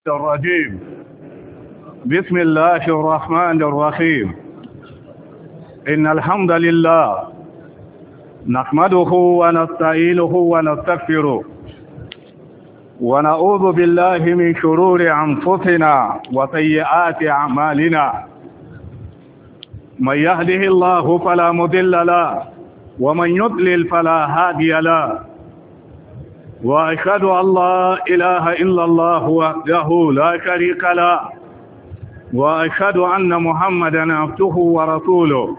الرجيم. بسم الله الرحمن الرحيم. إن الحمد لله نحمده ونستعينه ونستغفره ونعوذ بالله من شرور أنفسنا وسيئات أعمالنا. من يهده الله فلا مضل له ومن يضلل فلا هادي له، وأشهد أن لا إله إلا الله وحده لا شريك له، وأشهد أن محمدا عبده ورسوله.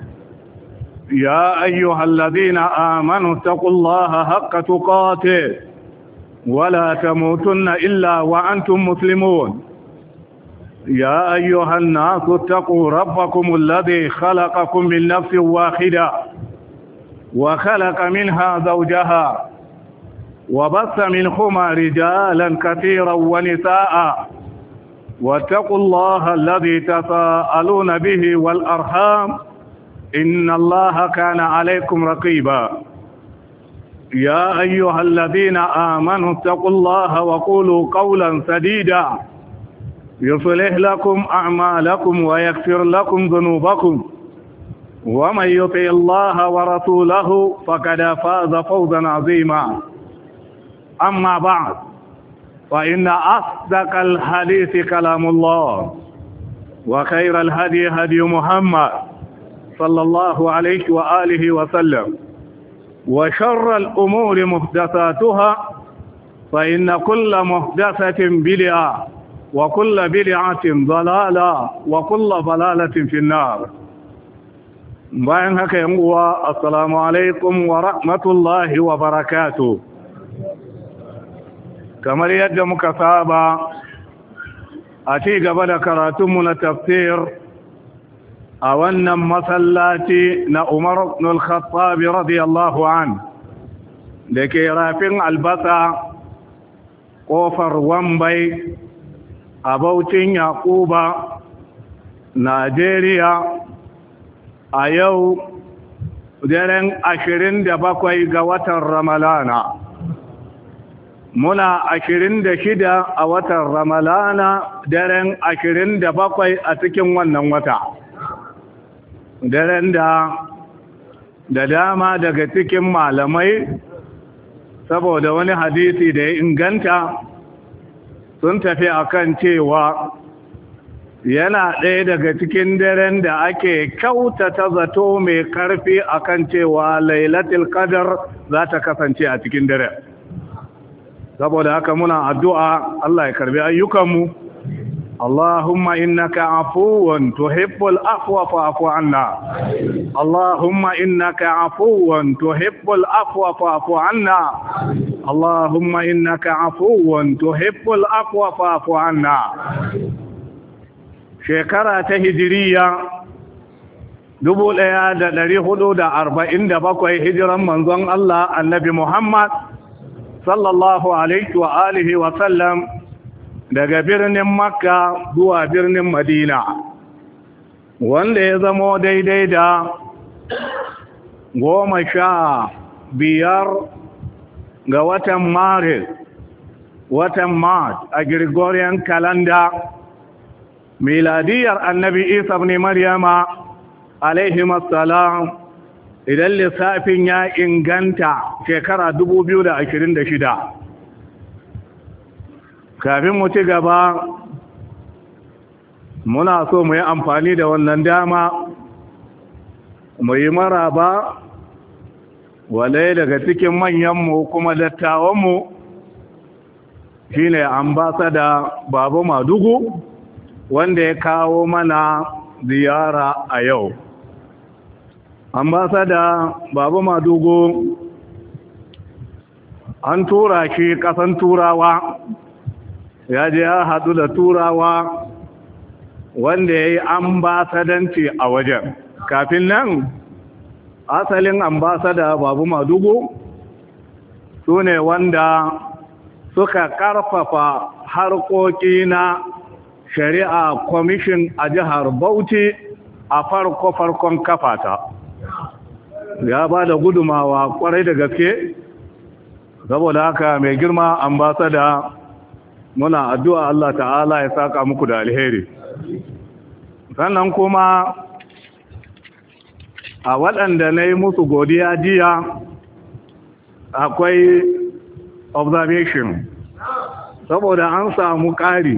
يا أيها الذين آمنوا اتقوا الله حق تقاته ولا تموتن إلا وأنتم مسلمون. يا أيها الناس اتقوا ربكم الذي خلقكم من نفس واحدة وخلق منها زوجها وبث منهما رجالا كثيرا ونساء، واتقوا الله الذي تساءلون به والأرحام إن الله كان عليكم رقيبا. يا أيها الذين آمنوا اتقوا الله وقولوا قولا سديدا يصلح لكم أعمالكم ويغفر لكم ذنوبكم، ومن يطع الله ورسوله فقد فاز فوزا عظيما. أما بعد، فإن أصدق الحديث كلام الله، وخير الهدي هدي محمد صلى الله عليه وآله وسلم، وشر الأمور محدثاتها، فإن كل محدثة بدعة وكل بدعة ضلالة وكل ضلالة في النار. bayan haka yan uwa, assalamu alaikum wa rahmatullahi wa barakatuh. kamar yadda muka saba a ci gaba da karatunmu na tafsir a wannan masallaci na Umar ibn al-Khattab radiyallahu an da ke rafin albasa kofar Wambai a Baucin Yakuba, Najeriya, a yau daren 27 ga watan Ramalana. Muna 26 a watan Ramalana, daren 27 a cikin wannan wata. Daren da dama daga cikin malamai, saboda wani hadisi da ya inganta, sun tafi akan cewa yana ɗaya daga cikin daren da ake kyautata zato mai ƙarfi akan cewa Lailatul Qadr za ta kasance a cikin dare. Saboda haka muna addu'a Allah ya karbi ayyukanmu. Allahumma innaka afuwan tuhibbul afwa fa'fu anna. Allahumma innaka afuwan tuhibbul afwa fa'fu anna. Allahumma innaka afuwan tuhibbul afwa fa'fu anna. Shekara ta hijiriya 1447 hijiran manzon Allah annabi Muhammad sallallahu alaihi wa alihi wa sallam daga birnin Makka zuwa birnin Madina, wanda ya zamo daidai da 15 ga watan Maris, watan Mars a Gregorian calendar. Miladiyar annabi Isa ibn Maryama alaihi assalam, idan lissafin ya inganta, shekara 2026. Kafin mu ci gaba, muna so mu yi amfani da wannan dama mu yi maraba walai daga cikin manyanmu kuma dattawanmu, shine ambasada Baba Madugu, wanda ya kawo mana ziyara a yau. Ambasada Baba Madugu an tura shi ƙasan Turawa, ya je ya haɗu da Turawa wanda ya yi ambasadanci a wajen. Kafin nan, asalin ambasada Baba Madugu su ne wanda suka ƙarfafa harkoki na shari'a kwamishin a jihar Bauchi a farkon kafata. Ya ba da gudumawa kwarai da gaske, saboda haka mai girma ambasada muna addu'a Allah ta'ala ya saka muku da alheri. Sannan kuma a waɗanda na yi musu godiya jiya akwai observation, saboda an samu ƙari.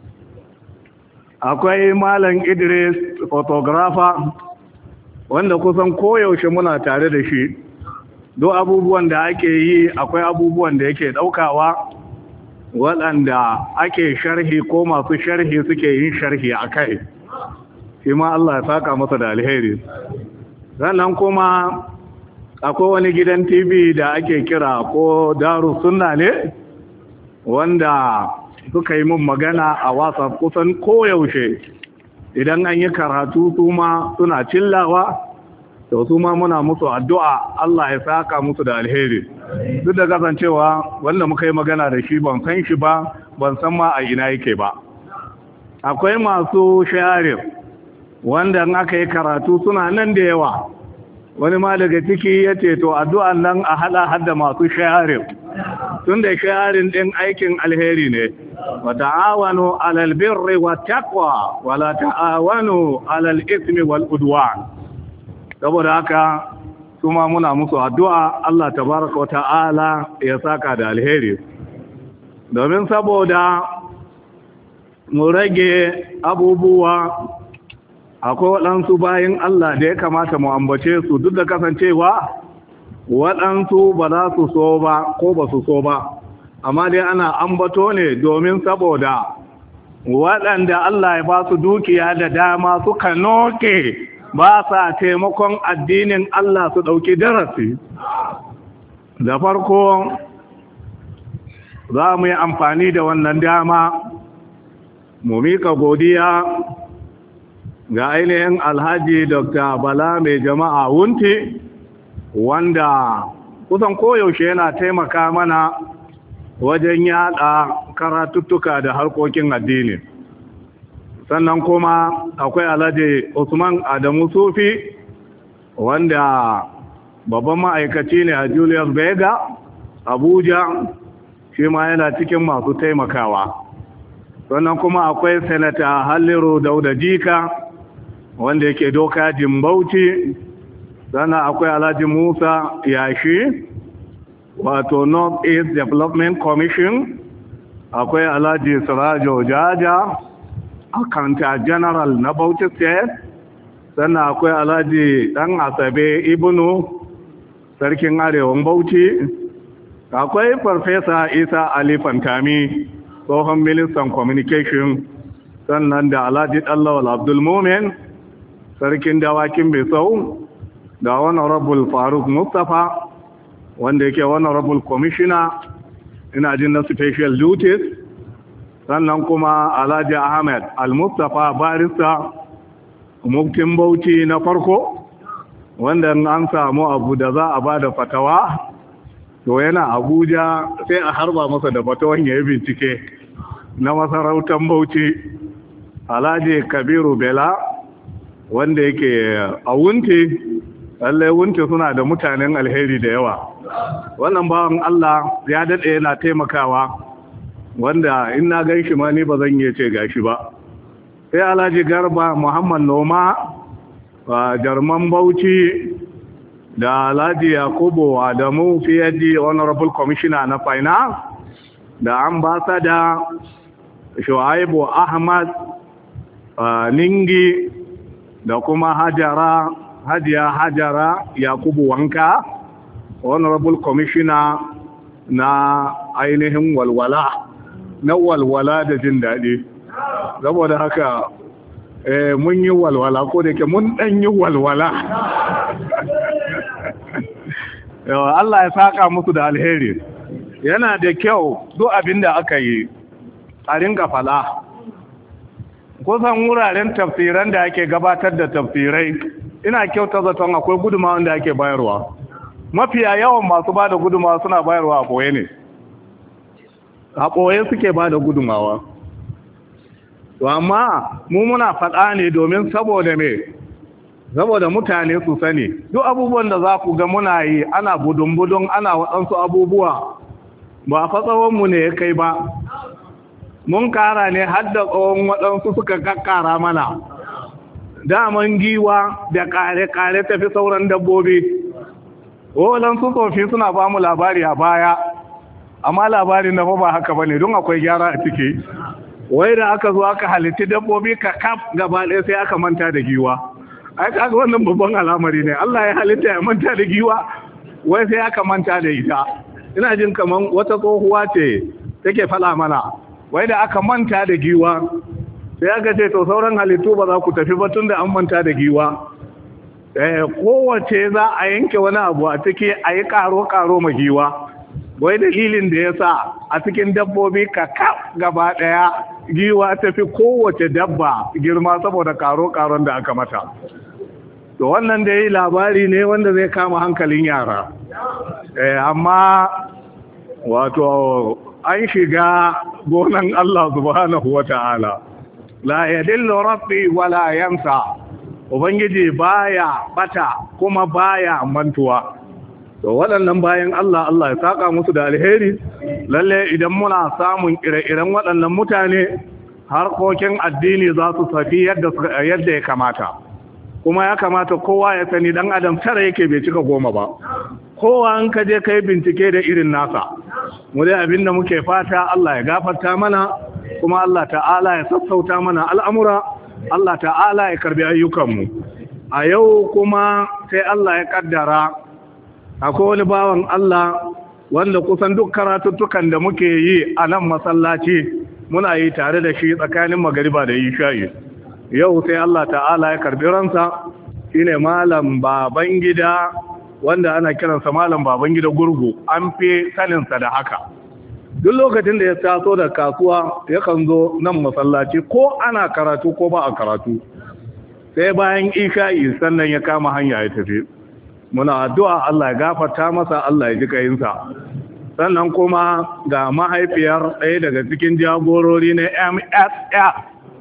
Akwai Malam Idris photographer wanda kusan koyaushe muna tare da shi, duk abubuwan da ake yi akwai abubuwan da yake ɗaukawa waɗanda ake sharhi ko masu sharhi suke yin sharhi a kai, shi ma Allah ya saka masa da alheri. Sannan kuma akwai wani gidan TV da ake kira ko Daru Sunna ne, wanda suka yi mun magana a WhatsApp kusan koyaushe idan an yi karatu su ma suna cillawa, to su ma muna musu addu'a Allah ya saka musu da alheri. Duk da kasancewa wanda muka yi magana da shi ban san shi ba, ban san ma a ina yake ba. Akwai masu sharing wanda aka yi karatu suna nan da yawa, wani ma daga ciki ya ce to addu'an nan a hada masu sharing, tun da sharing ɗin aikin alheri ne. Wa ta'awanu alal birri wa taqwa wa la ta'awanu alal ismi wal udwan. Saboda haka kuma muna musu addu'a Allah tabaraka wa ta'ala ya saka da alheri, domin saboda mu rage abubuwa. Akwai waɗansu bayan Allah da ya kamata mu ambace su, duk da kasancewa waɗansu ba za su so ba ko ba su so ba, amma dai ana ambato ne domin saboda waɗanda Allah ya ba su dukiya da dama suka noke ba sa taimakon addinin Allah su ɗauki darasi. Da farko za mu yi amfani da wannan dama mu mika godiya ga ainihin Alhaji Dr. Bala mai jama'a Wunti, wanda kusan koyaushe yana taimaka mana wajen yada karatuttuka da harkokin addini. Sannan kuma akwai Alhaji Usman Adamu Sufi, wanda babban ma'aikaci ne a Julius Berger Abuja, shi ma yana cikin masu taimakawa. Sannan kuma akwai Senator Halliru Dauda Jika, wanda yake doka Bauchi. Sannan akwai Alhaji Musa Yashi, wato North East Development Commission. Akwai Alhaji Sirajo Jaja, Accountant General na Bauchi State. Sannan akwai Alhaji Dan Asabe Ibnu, Sarkin Arewan Bauchi. Akwai Farfesa Isa Ali Fantami, tsohon Ministan Communication. Sannan da Alhaji Dallawal Abdul Mumin, Sarkin Dawakin Bisau, da Honorable Faruk Mustapha, wanda yake Honorable Commissioner ina jin na Special Duties. Sannan kuma Alhaji Ahmed Al-Mustapha Barista, Muftin Bauchi na farko, wanda an samu abu da za a ba da fatawa, to yana Abuja sai a harba masa da fatawan ya yi bincike na masarautar Bauchi. Alhaji Kabiru Bela, wanda yake a Wunti, lallai Wunti suna da mutanen alheri da yawa. Wannan bawan Allah ya daɗe yana taimakawa, wanda in na gan shi ma ni ba zan iya ce gashi ba. Sai Alhaji Garba Muhammad Noma, Jarman Bauchi, da Alhaji Yakubu Adamu PhD Honorable Commissioner na Finance, da Ambassador Shu'aibu Ahmad Ningi, da kuma Hajiya Hajara Yakubu Wanka, Honorable Commissioner na ainihin walwala da jin daɗi. Saboda haka mun yi walwala, ko da ke mun ɗan yi walwala. Allah ya saka musu da alheri. Yana da kyau duk abin da aka yi a ringa fala. Kusan wuraren tafsiran da ake gabatar da tafsirai, ina kyauta zaton akwai gudumawa da ake bayarwa. Mafiya yawan masu ba da gudumawa suna bayarwa a ɓoye ne. A ɓoye suke ba da gudumawa. To amma mu muna faɗa ne domin saboda me? Saboda mutane su sani. Duk abubuwan da za ku ga muna yi, ana budun-budun, ana waɗansu abubuwa, ba a fatsawonmu ne ya kai ba. mun kara ne har da tsawon waɗansu suka kakkara mana. Daman giwa da kare-kare tafi sauran dabbobi. Waɗansu tsofi suna ba mu labari a baya, amma labarin na ba haka ba ne don akwai gyara a ciki. Wai da aka zo aka halitti dabbobi ka kaf gaba ɗaya sai aka manta da giwa. Ai kaga wannan babban al'amari ne. Allah ya halitta ya manta da giwa, wai sai aka manta da ita. Ina jin kaman wata tsohuwa ce take faɗa mana, wai da aka manta da giwa sai aka ce to sauran halittu ba za ku tafi ba tun da an manta da giwa. Kowace za a yanke wani abu a ciki a yi karo-karo ma giwa. Wai dalilin da ya sa a cikin dabbobi ka gaba ɗaya giwa ta fi kowace dabba girma saboda karo-karon da aka mata. To wannan da yi labari ne wanda zai kama hankalin yara. Amma wato an shiga gonan Allah subhanahu wa ta'ala. La yadillu rabbi wala yansa. Ubangiji baya bata kuma baya mantuwa. To waɗannan bayan Allah ya saka musu da alheri. Lalle idan muna samun ire-iren waɗannan mutane, harkokin addini za su tafi yadda ya kamata. Kuma ya kamata kowa ya sani dan adam tara yake bai cika 10 ba. Kowa an ka je kai bincike da irin nasa. Mu dai abinda muke fata Allah ya gafarta mana, kuma Allah ta'ala ya sassauta mana al'amura, Allah ta'ala ya karbi ayyukanmu. A yau kuma sai Allah ya kaddara akwai wani bawan Allah wanda kusan duk karatuttukan da muke yi a nan masallaci muna yi tare da shi tsakanin magariba da isha'i. Yau sai Allah ta'ala ya karbi ransa, shine malam Babangida, wanda ana kiransa malam Babangida Gurgu, an fi saninsa da haka. Duk lokacin da ya taso da kasuwa yakan zo nan masallaci ko ana karatu ko ba a karatu, sai bayan isha'i sannan ya kama hanya ya tafi. Muna addu'a Allah ya gafarta masa, Allah ya ji kayinsa. Sannan kuma ga mahaifiyar ɗaya daga cikin jagorori na MSF,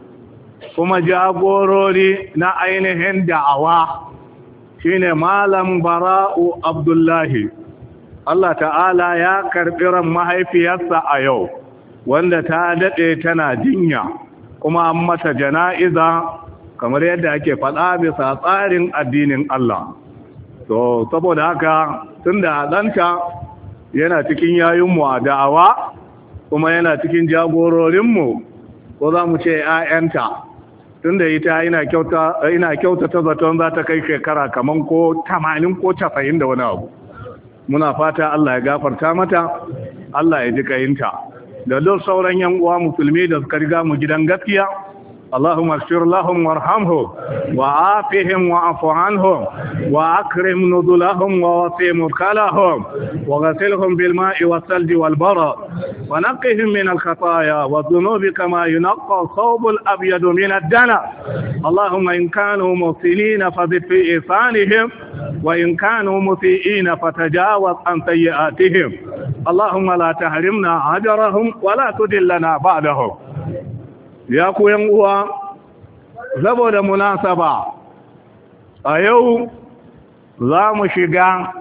kuma jagorori na ainihin da'awa, shine Malam Bara'u Abdullahi. Allah ta'ala ya karɓi ran mahaifiyarsa a yau, wanda ta daɗe tana jinya, kuma an mata jana'iza kamar yadda ake faɗa bisa tsarin addinin Allah. To saboda haka tun da ɗanta yana cikin yayinmu a da'awa, kuma yana cikin jagororinmu, ko za mu ce 'ya'yanta, tun da ita ina kyautata zaton za ta kai shekara kaman ko 80 ko 90 da wani abu. Muna fata Allah ya gafarta mata, Allah ya ji kayinta, da duk sauran yan uwa musulmi da suka riga mu gidan gaskiya. اللهم اغفر لهم وارحمهم وعافهم واعف عنهم واكرم نزلهم ووسع مدخلهم وغسلهم بالماء والثلج والبرد ونقهم من الخطايا والذنوب كما ينقى الثوب الابيض من الدنس. اللهم ان كانوا محسنين فزد في احسانهم وان كانوا مسيئين فتجاوز عن سيئاتهم. اللهم لا تحرمنا اجرهم ولا تدلنا بعدهم. Ya ku yan uwa, saboda munasaba a yau za mu shiga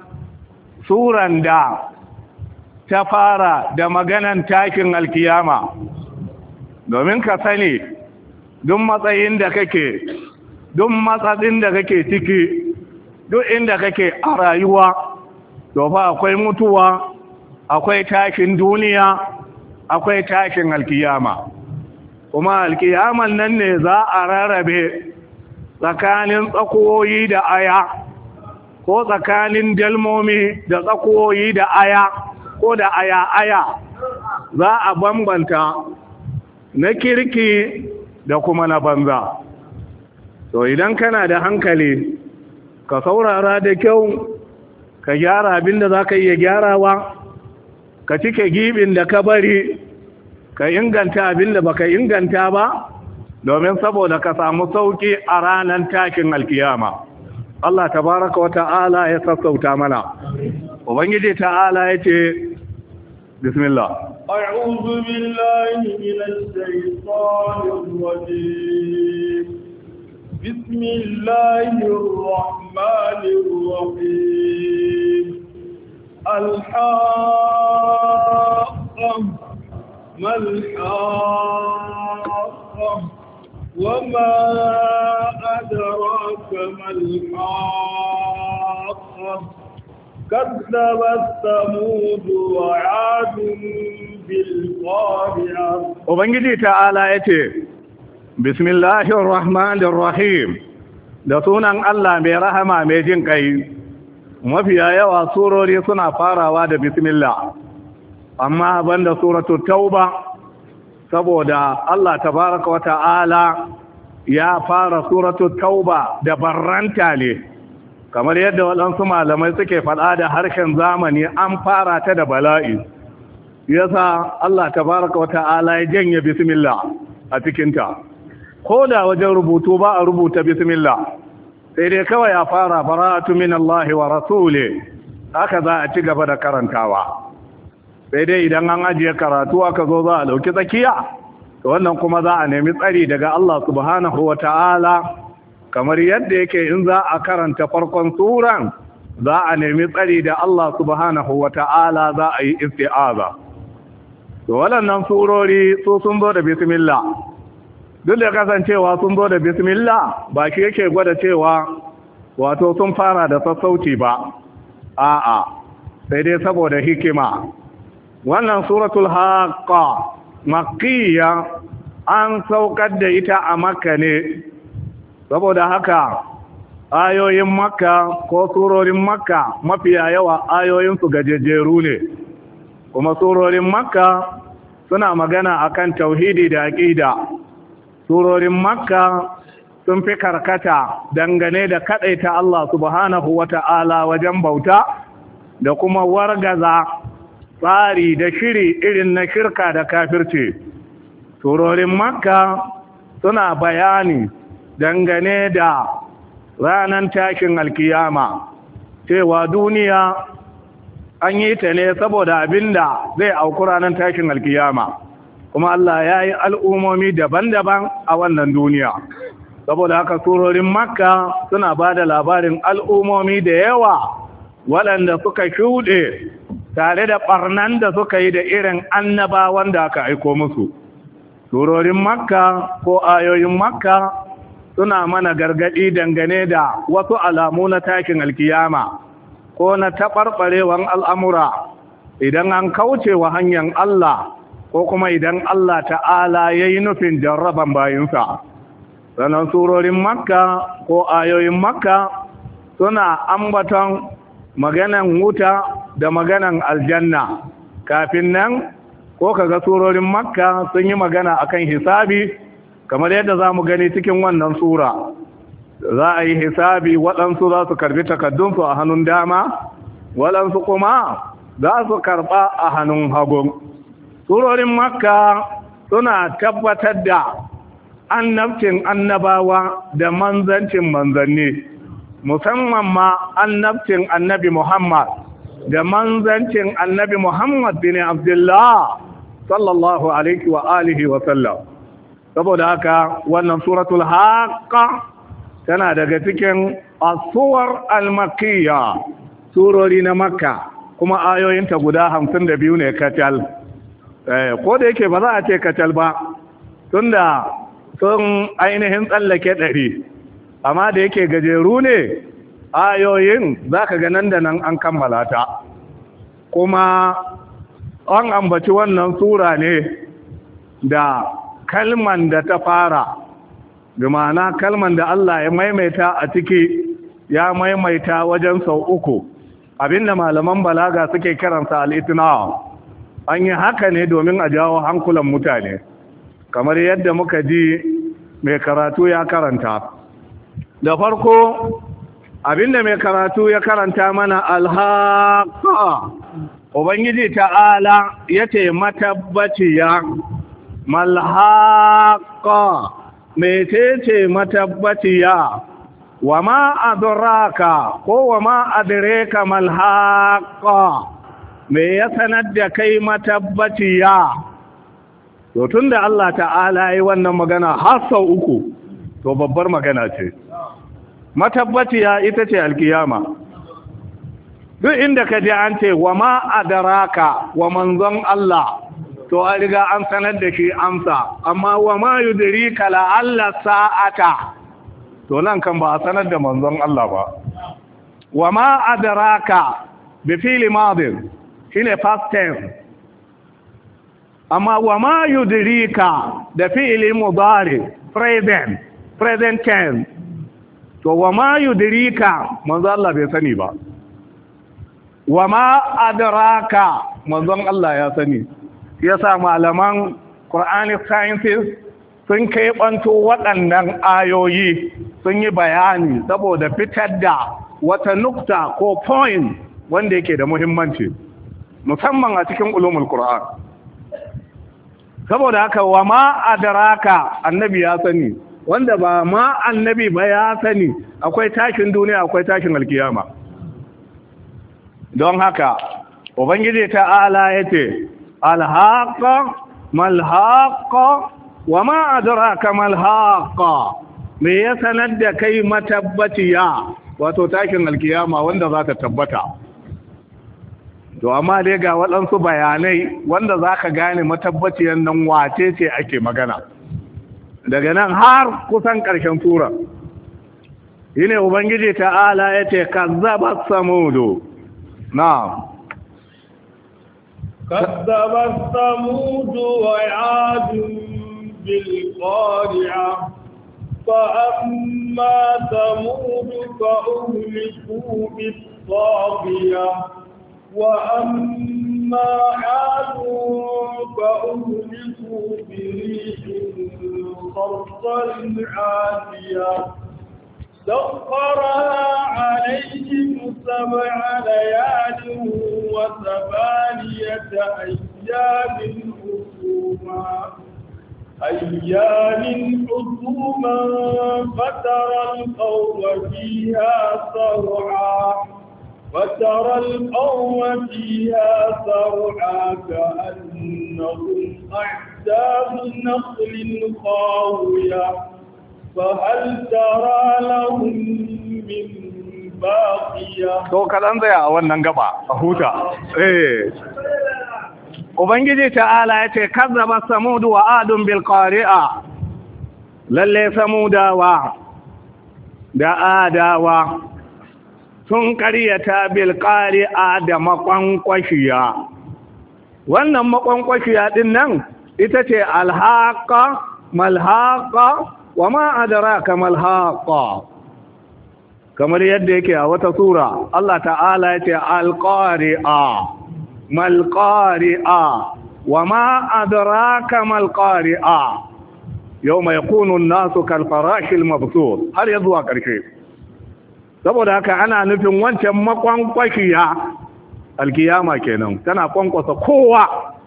suran da ta fara da maganan takin alkiyama, domin ka sani duk matsayin da kake, duk matsatsin da kake ciki, duk inda kake a rayuwa, to fa akwai mutuwa, akwai tashin duniya, akwai tashin alkiyama. Kuma alkiyaman nan ne za a rarrabe tsakanin tsakuwoyi da aya, ko tsakanin dalmomi da tsakuwoyi da aya, ko da aya-aya. Za a bambanta na kirki da kuma na banza. To idan kana da hankali, ka saurara da kyau, ka gyara abin da za ka iya gyarawa, ka cike gibin da ka bari, ka inganta abin da baka inganta ba, domin saboda ka samu sauki a ranar takin alkiyama. Allah tabaraka wa ta'ala ya sassauta mana. Ubangiji ta'ala ya ce, Bismillah. A'udhu billahi minash shaitanir rajim. Bismillahir rahmanir rahim. Al-Haqqah ما الحاقة وما أدراك ما الحاقة كذبت ثمود وعاد بالقارعة. Ubangiji ta'ala yace bismillahir rahmanir rahim, da sunan Allah mai rahama mai jin kai. Mafiya yawa surori suna farawa da bismillah, amma banda suratul tauba, saboda Allah tabaraka wa ta'ala ya fara suratul tauba da barranta ne, kamar yadda waɗansu malamai suke faɗa da harshen zamani an fara ta da bala'i. Yasa Allah tabaraka wa ta'ala ya janye bismillah a cikinta, ko da wajen rubutu ba a rubuta bismillah, sai dai kawai ya fara bara'atu min Allah wa rasuli, haka za a ci gaba da karantawa. Sai dai idan an ajiye karatu aka zo za a dauki tsakiya, to wannan kuma za a nemi tsari daga Allah subhanahu wa ta'ala, kamar yadda yake in za a karanta farkon suran za a nemi tsari da Allah subhanahu wa ta'ala, za a yi isti'aza. To waɗannan surori su sun zo da bismillah, duk da kasancewa sun zo da bismillah ba shi yake gwada cewa wato sun fara da sassauci ba, a'a, sai dai saboda hikima. Wannan suratul haqqa makkiya, an saukar da ita a makka ne, saboda haka ayoyin makka ko surorin makka mafiya yawa ayoyinsu gajejeru ne, kuma surorin makka suna magana akan tauhidi da aqida. Surorin makka sun fi karkata dangane da kadaita Allah subhanahu wata'ala wajen bauta da kuma wargaza tsari da shiri irin na shirka da kafirci. Surorin makka suna bayani dangane da ranar tashin alkiyama, cewa duniya an yi ta ne saboda abinda zai auku ranar tashin alkiyama, kuma Allah ya yi al'ummomi daban-daban a wannan duniya. Saboda haka surorin makka suna ba da labarin al'ummomi da yawa waɗanda suka shuɗe tare da ɓarnan da suka yi da irin annabawan da aka aiko musu. Surorin makka ko ayoyin makka suna mana gargaɗi dangane da wasu alamu na tashin alkiyama ko na taɓarɓarewan al'amura idan an kauce wa hanyar Allah, ko kuma idan Allah ta'ala ya yi nufin jarraban bayinsa. Sannan surorin makka ko ayoyin makka suna ambaton maganan wuta da maganan aljanna. Kafin nan ko kaga surorin makka sun yi magana akan hisabi, kamar yadda za mu gani cikin wannan sura. Za a yi hisabi, waɗansu za su karbi takaddunsu a hannun dama, waɗansu kuma za su karɓa a hannun hagu. Surorin makka suna tabbatar da annabcin annabawa da manzancin manzanni, musamman ma annabcin annabi Muhammad da manzancin annabi Muhammad bin Abdullah sallallahu alaihi wa alihi wa sallam. Saboda haka wannan suratul haqqa tana daga cikin as-suwar al-makkiyya, surori na makka, kuma ayoyinta guda 52 ne kacal. Ko da yake ba za a ce kacal ba, tunda sun ainihin tsallake 100, amma da yake gajeru ne ayoyin, za ka ga nan da nan an kammala ta. Kuma an ambaci wannan sura ne da kalman da ta fara, bi ma'ana kalman da Allah ya maimaita a ciki, ya maimaita wajen sau 3, abinda malaman balaga suke kiransa al-itna. An yi haka ne domin a jawo hankulan mutane, kamar yadda muka ji mai karatu ya karanta. Da farko abinda mai karatu ya karanta mana alhaqa, Ubangiji ta'ala yace matabbaciya. Malhaqa, metece matabbaciya? Wa ma adraka ko wa ma adraka malhaqa, me ya sanar da kai matabbaciya? To tunda Allah ta'ala yi wannan magana har sau 3, to babbar magana ce. Matabbaciya ita ce alkiyama. Duk inda ka ji an ce wa ma adraka wa manzon Allah, to an riga an sanar da shi amsa. Amma wa ma yudrika la'alla sa'ata, to nan kan ba a sanar da manzon Allah ba. Wa ma adraka bi fi'li madin shine past tense, amma wa ma yudrika da fi'li mudari present tense, to wa ma yudrika manzon Allah bai sani ba, wa ma adraka manzon Allah ya sani. Yasa malaman Quranic sciences sun kai banto waɗannan ayoyi sun yi bayani saboda fitar da wata nukta ko point wanda yake da muhimmanci musamman a cikin ulumul Qur'an. Saboda haka wa ma adraka annabi ya sani, wanda ba ma annabi ba ya sani akwai tashin duniya akwai tashin alkiyama. Don haka ubangiji ta'ala yace alhaqa malhaqa wa ma adraka malhaqa, me ya sanar da kai matabbaciya, wato tashin alkiyama wanda za ta tabbata. To amma dai ga waɗansu bayanai wanda za ka gane matabbaciyan nan wace ce ake magana daga nan har kusan ƙarshen tura. Yi ne ubangiji ta'ala ya ce kazzaba samudu. na كذبت ثمود وعاد بالقارعة فأما ثمود فأهلكوا بالطاغية وأما عاد فأهلكوا بريح صرصر عاتية سخرها عليهم 7 ليال و8 أيام حسوما فترى القوم فيها صرعى كأنهم أعجاز نخل خاوية فهل ترى لهم من باقية. to kadan tsaya a wannan gaba a huta. Ubangiji ta'ala ya ce kazzaba samud wa adun bil qari'a, lalle samudawa da adawa sun karyata bil qari'a da makwankwashiya. Wannan makwankwashiya din nan ita ce alhaqa malhaqa wa ma adraka malhaqa, kamar yadda yake a wata sura Allah ta'ala ya ce alqari'a malqari'a wa ma adraka malqari'a yawma yakunu an-nasu kalfarashil mabthur, har ya zuwa karshe. Saboda haka ana nufin wancan makwankwashiya alkiyama kenan, tana kwankwasa kowa.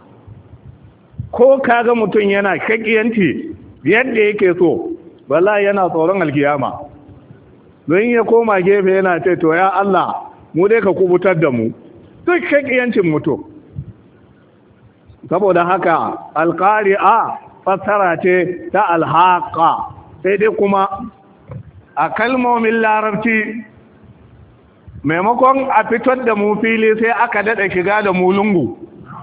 Ko kaga mutum yana shakiyanci yadda yake so, wallahi yana tsoron alkiyama. Don ya koma gefe yana ce to ya Allah mu dai ka kubutar da mu duk shakiyancin mutum. Saboda haka alqari'a fassara ce ta alhaqa, sai dai kuma a kalmomin larabci maimakon a fitar da mu fili sai aka dada shiga da mu lungu.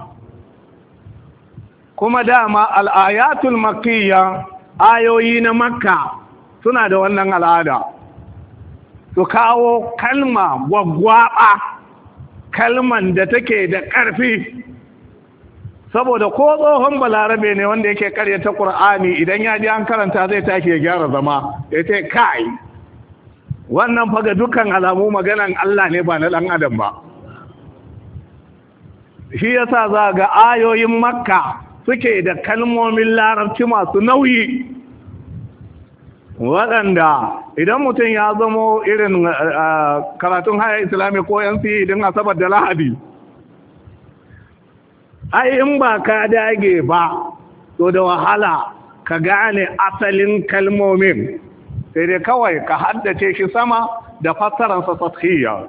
Kuma dama al'ayatul makkiyya, ayoyi na makka suna da wannan al'ada, su kawo kalma gwaggwaɓa, kalman da take da ƙarfi. Saboda ko tsohon balarabe ne wanda yake karyata Qur'ani, idan ya ji an karanta zai tashi ya gyara zama, ya ce kai wannan faga dukkan alamu maganan Allah ne ba na ɗan adam ba. Shi yasa za ga ayoyin makka suke da kalmomin larabci masu nauyi, waɗanda idan mutum ya zamo irin karatun haya islami ko yansu idan asabar da lahadi, ai in ba ka dage ba to da wahala ka gane asalin kalmomin, sai dai kawai ka haddace shi sama da fassararsa sathiyya.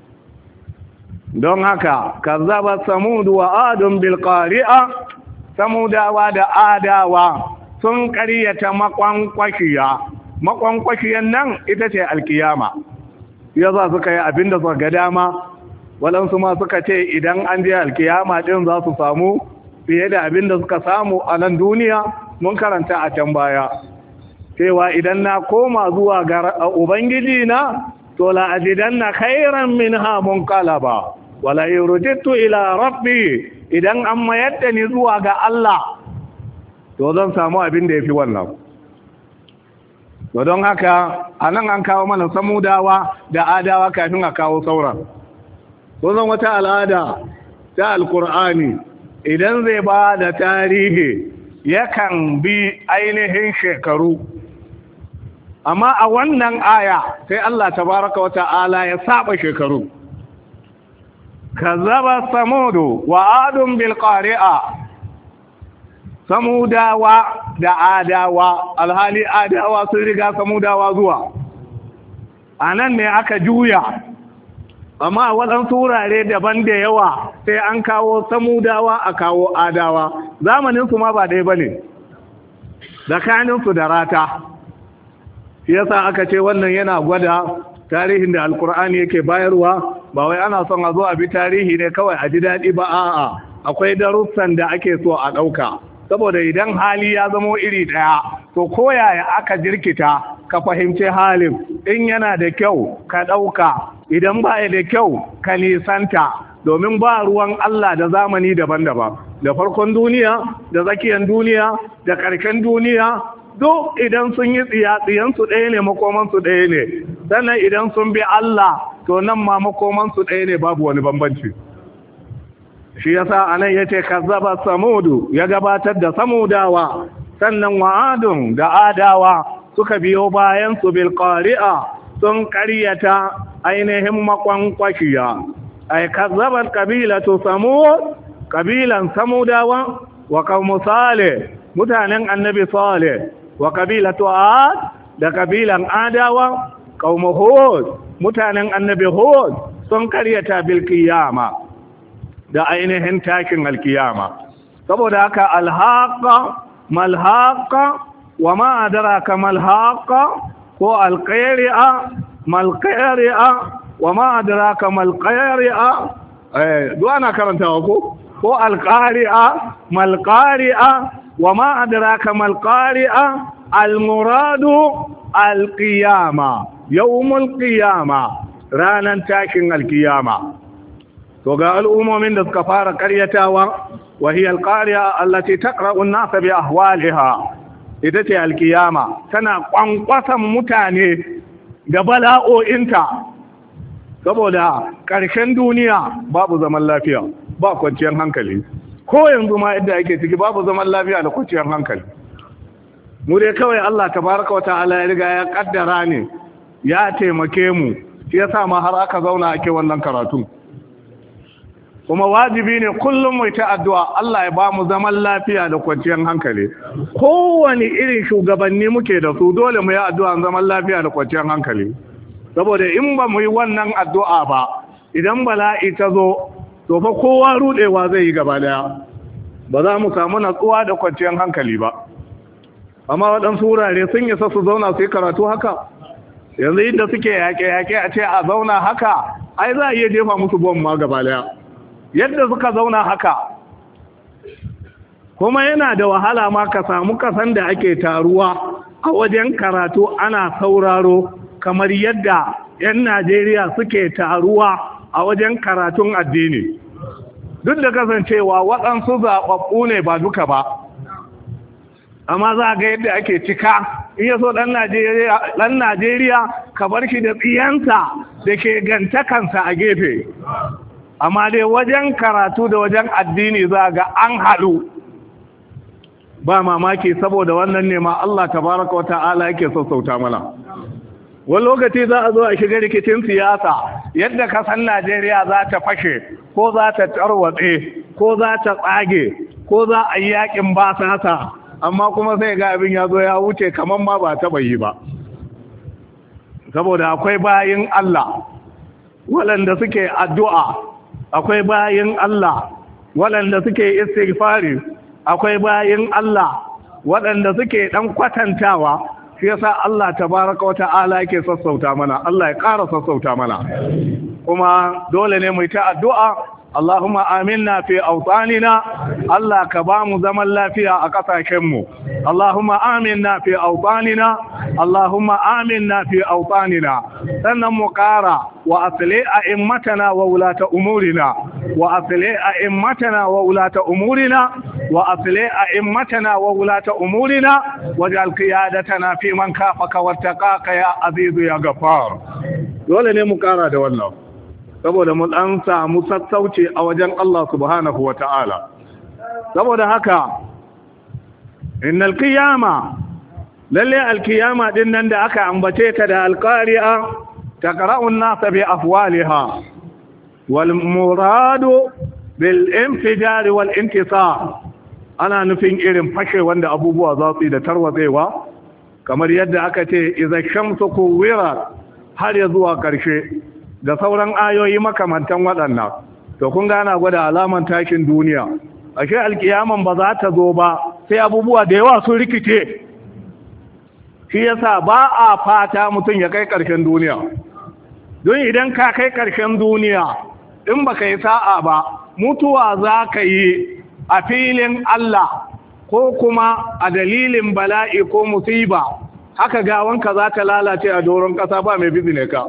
Don haka kazzaba samud wa adun bil qari'a, samudawa da adawa sun ƙaryata makwankwashiyan nan ita ce alkiyama. Yasa suka yi abinda suka ga dama, waɗansu ma suka ce idan an je alkiyama ɗin za su samu fiye da abin da suka samu a nan duniya. Mun karanta a can baya cewa idan na koma zuwa ga ubangiji na to la ajidanna khairan minha munqalaba wala yurjitu ila rabbi, idan an mayar da ni zuwa ga Allah to zan samu abin da yafi wannan. to don haka anan an kawo mana samudawa da adawa kafin a kawo sauran. zan wata al'ada ta alkur'ani idan zai ba da tarihi yakan bi ainihin shekaru, amma a wannan aya sai Allah tabaraka wa ta'ala ya saba shekaru. kazzaba samudu wa adun bil qari'a, samudawa da adawa, alhali adawa sun riga samudawa zuwa. anan ne aka juya, amma waɗansu wurare daban da yawa sai an kawo samudawa a kawo adawa. Zamaninsu ma ba ɗaya ba ne, tsakaninsu da rata. Shi yasa aka ce wannan yana gwada tarihin da alkur'ani yake bayarwa, ba wai ana son a zo a bi tarihi ne kawai a ji daɗi ba, a'a akwai darussan da ake so a ɗauka. Saboda idan hali ya zamo iri ɗaya, to koyaya aka jirkita ka fahimci halin, in yana da kyau ka ɗauka, idan ba ya da kyau ka nisanta, domin ba ruwan Allah da zamani daban-daban, da farkon duniya da tsakiyar duniya da ƙarshen duniya. duk idan sun yi tsiyansu ɗaya ne, makomansu ɗaya ne. Sannan idan sun bi Allah, to nan ma makomansu ɗaya ne, babu wani bambanci. Shi yasa anan yace kazzaba samudu, ya gabatar da samudawa. Sannan wa'adun da adawa suka biyo bayan su bil qari'a, sun ƙaryata ainihin makwankwashiya. Ay kazzabat qabilatu samud, qabilan samudawa, wa qaumu salih, mutanen annabi salih, wa qabilatu ad, da qabilan adawa, qaumu hud, mutanen annabi hud, sun ƙaryata bil qiyama, da ainihin takin alkiyama. Saboda haka alhaqa malhaqa wa ma adraka malhaqa, ko alqari'a malqari'a wa ma adraka malqari'a, duk ana karantawa ko alqari'a malqari'a wa ma adraka malqari'a. almuradu alqiyama, yawmul qiyama, ranan takin alkiyama. to ga al'ummomin da suka fara karyatawa, wa hiya alqari'a allati taqra'u an-nas bi ahwaliha, ita ce alkiyama, tana kwankwasan mutane da bala'o'inta. saboda ƙarshen duniya babu zaman lafiya, ba kwanciyar hankali. ko yanzu ma yadda ake ciki babu zaman lafiya da kwanciyar hankali. mu dai kawai Allah tabaraka wa ta'ala ya riga ya kaddara ne, ya taimake mu, shi yasa ma har aka zauna ake wannan karatu. kuma wajibi ne kullum mai ta addu'a Allah ya ba mu zaman lafiya da kwanciyar hankali. kowane irin shugabanni muke da su, dole mu yi addu'a zaman lafiya da kwanciyar hankali. saboda in ba mu yi wannan addu'a ba, idan bala'i ta zo, to fa kowa rudewa zai yi gaba daya, ba za mu samu natsuwa da kwanciyar hankali ba. amma waɗansu wurare sun isa su zauna su yi karatu haka. yanzu inda suke yaƙe-yaƙe a ce a zauna haka, ai za a iya jefa musu bom ma gaba daya. yadda suka zauna haka, kuma yana da wahala ma ka samu kasan da ake taruwa a wajen karatu ana sauraro kamar yadda 'yan Najeriya suke taruwa a wajen karatun addini. duk da kasancewa waɗansu zaɓaɓɓu ne ba duka ba, amma za ga yadda ake cika. in ya so ɗan Najeriya ka bar shi da tsiyansa da ke gantakansa a gefe, amma dai wajen karatu da wajen addini za ga an haɗu. ba mamaki saboda wannan ne ma Allah tabaraka wa ta'ala yake sassauta mana. wani lokaci za a zo a shiga rikicin siyasa, yadda kasan Najeriya za ta fashe, ko za ta tarwatse, ko za ta tsage, ko za a yi yakin basasa, amma kuma sai ga abin ya zo ya wuce kamar ma ba taɓa yi ba. saboda akwai bayin Allah waɗanda suke addu'a, akwai bayin Allah waɗanda suke istighfari, akwai bayin Allah waɗanda suke ɗan kwatantawa. shi yasa Allah tabaraka wa ta'ala yake sassauta mana, Allah ya ƙara sassauta mana. kuma dole ne mu ta addu'a Allahumma aminna fi awtanina Allah ka ba mu zaman lafiya a kasashenmu Allahumma aminna fi awtanina Allahumma aminna fi awtanina sannan mu kara wa asli a'immatana wa ulata umurina wa asli a'immatana wa ulata umurina wa asli a'immatana wa ulata umurina waj'al qiyadatana fi man kafaka wattaqaka ya azizu ya ghafar. Dole ne mu kara da wannan saboda mu dan samu sassauci a wajen Allah subhanahu wata'ala. Saboda haka innal qiyama lalle alqiyama din nan da aka ambace ta da alqari'a taqra'u an-nas bi afwaliha wal muradu bil infijar wal intisar ana nufin irin fashe wanda abubuwa za su yi da tarwatsewa kamar yadda aka ce idza shamsu kuwirat har ya zuwa ƙarshe da sauran ayoyi makamantan waɗannan to kun gana gwada alaman takin duniya ashe alkiyaman ba za ta zo ba sai abubuwa da yawa sun rikice shi yasa ba a fata mutum ya kai ƙarshen duniya don idan ka kai ƙarshen duniya in baka yi sa'a ba mutuwa za ka yi a filin Allah ko kuma a dalilin bala'i ko musiba haka gawanka za ta lalace a doron ƙasa ba mai bizine ka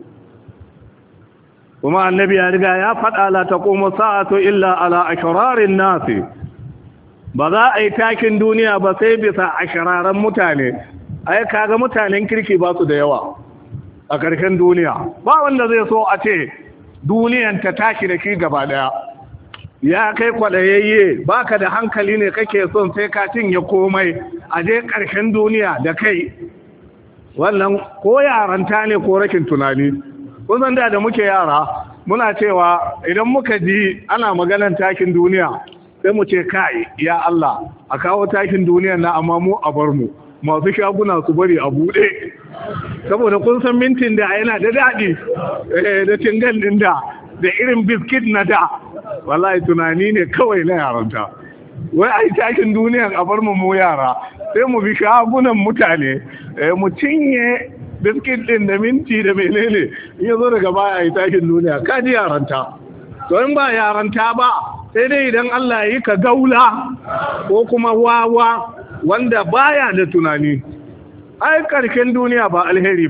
kuma annabi ya riga ya faɗa la taqumu sa'atu illa ala ashrarin nasi ba za a yi takin duniya ba sai bisa ashraran mutane ai kaga mutanen kirki ba su da yawa a ƙarshen duniya ba wanda zai so a ce duniyan ta tashi da shi gaba daya ya kai kwaɗayayye baka da hankali ne kake son sai ka cinye komai a je ƙarshen duniya da kai wannan ko yaranta ne ko rashin tunani kusan da muke yara muna cewa idan muka ji ana maganar takin duniya sai mu ce kai ya Allah a kawo takin duniya na amma mu a bar mu masu shaguna su bari a buɗe saboda kun san mintin da yana da daɗi da cingan ɗin da irin biskit na da wallahi tunani ne kawai na yaranta wai ai takin duniyan a bar mu yara sai mu bi shagunan mutane mu cinye biskit din da minti da menene in yazo daga baya ai takin duniya ka ji yaranta to in ba yaranta ba sai dai idan Allah ya yi ka gaula ko kuma wawa wanda baya da tunani ai karshen duniya ba alheri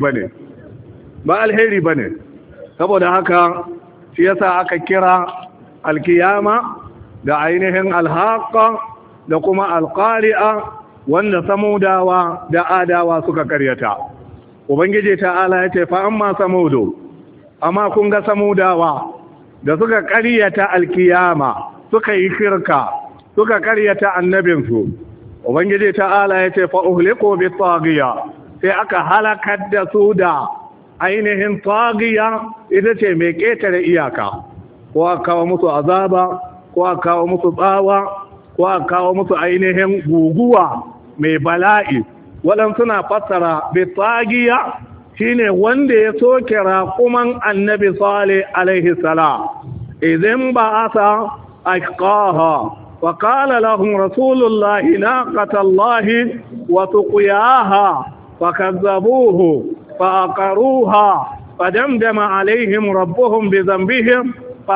bane saboda haka shi yasa aka kira alkiyama da ainihin alhaqa da kuma alqari'a wanda samudawa da adawa suka karyata ubangiji ta'ala ya ce fa amma samudu amma kun ga samudawa da suka karyata alkiyama suka yi shirka suka karyata annabinsu ubangiji ta'ala ya ce fa uhliku bi taghiya sai aka halakar da su da ainihin taghiya ita ce mai ketare iyaka ko aka kawo musu azaba ko aka kawo musu tsawa ko aka kawo musu ainihin guguwa mai bala'i waɗansu suna fassara bitsagiya shine wanda ya soke raƙuman annabi Salih alaihi salam idan ba asa ashqaha wa qala lahum rasulullahi naqatallahi wa tuqiyaha fakazzabuhu faqaruha fadamdama alaihim rabbuhum bi dhanbihim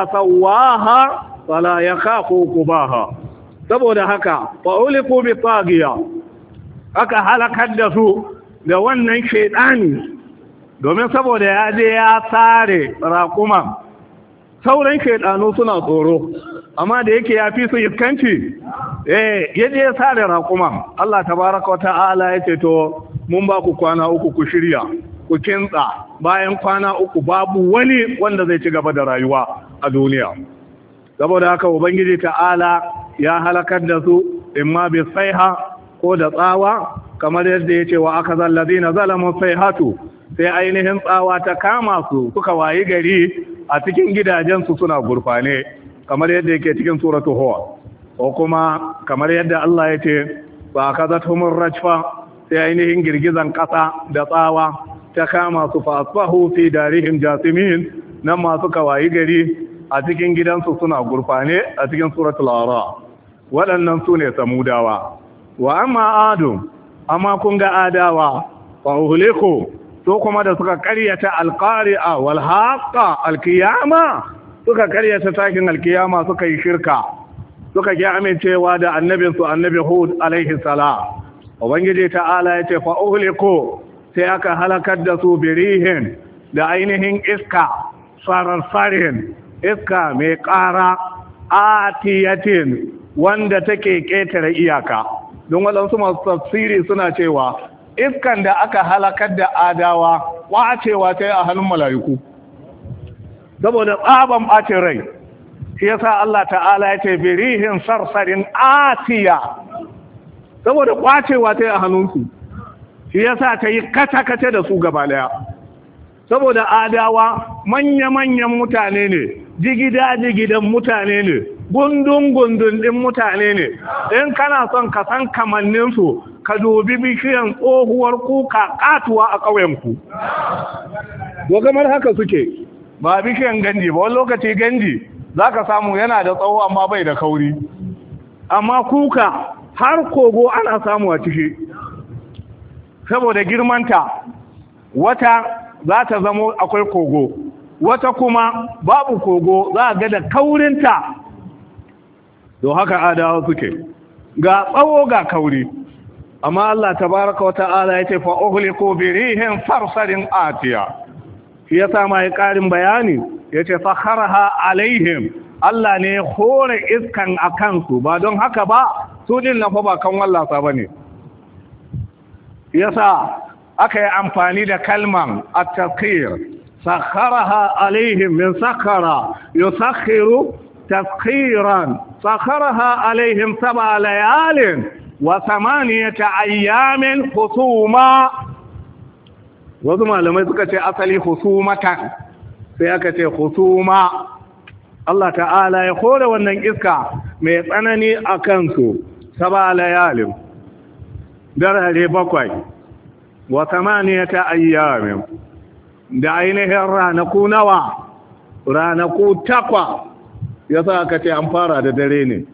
fasawaha fala yakhafu qubaha saboda haka fa uliku bitsagiya aka halakar da su da wannan shaidani domin saboda ya je ya tsare raƙuman sauran shaidanu suna tsoro amma da yake ya fi su iskanci ya je ya tsare raƙuman Allah tabaraka wa ta'ala ya ce to mun ba ku kwana uku ku shirya ku kintsa bayan kwana uku babu wani wanda zai ci gaba da rayuwa a duniya saboda haka ubangiji ta'ala ya halakar da su imma bi saiha ko da tsawa kamar yadda ya ce wa aka zallazi na zalamun sai hatu sai ainihin tsawa ta kama su suka wayi gari a cikin gidajensu suna gurfane kamar yadda yake cikin suratu huwa ko kuma kamar yadda Allah ya ce ba ka zatumin rajfa sai ainihin girgizan ƙasa da tsawa ta kama su fa asbahu fi darihim jasimin nan ma suka wayi gari a cikin gidansu suna gurfane a cikin suratul ara waɗannan su ne samudawa wa amma adu amma kun ga adawa fa uhliku to kuma da suka karyata alqari'a wal haqa alqiyama suka karyata takin alkiyama suka yi shirka suka ki amincewa da annabinsu annabi Hud alaihi salam ubangiji ta'ala ya ce fa uhliku sai aka halakar da su birihin da ainihin iska sarsarin iska mai ƙara atiyatin wanda take ƙetare iyaka don waɗansu masu tafsiri suna cewa iskan da aka halakar da adawa ƙwacewa ta yi a hannun mala'iku saboda tsaban ɓacin rai shi yasa Allah ta'ala ya ce birihin sarsarin atiya saboda ƙwacewa ta yi a hannunsu shi yasa ta yi kata-kata da su gaba daya saboda adawa manya-manyan mutane ne jigida-jigidan mutane ne gundun-gundun ɗin mutane ne in kana son ka san kamanninsu ka dubi bishiyan tsohuwar kuka katuwa a ƙauyenku dogamar haka suke ba bishiyan ganji ba wani lokaci ganji za ka samu yana da tsawo amma bai da kauri amma kuka har kogo ana samu a ciki saboda girmanta wata za ta zamo akwai kogo wata kuma babu kogo za a ga da kaurinta to haka adawa suke ga tsawo ga kauri amma Allah tabaraka wata'ala ya ce fa uhliku bi rihin sarsarin atiya shi yasa mai karin bayani yace fakharaha alaihim Allah ne hore iskan akan su ba don haka ba su din na fa ba kan wallasa bane yasa aka yi amfani da kalman at-takhir sakharaha alaihim min sakhara yusakhiru taskhiran sakharaha alaihim 7 layalin wa 8 ayyamin husuma wasu malamai suka ce asali husumatan sai aka ce husuma Allah ta'ala ya kore wannan iska mai tsanani a kansu 7 layalin darare 7 wa 8 ayyamin da ainihin ranaku nawa ranaku 8 yasa aka ce an fara da dare ne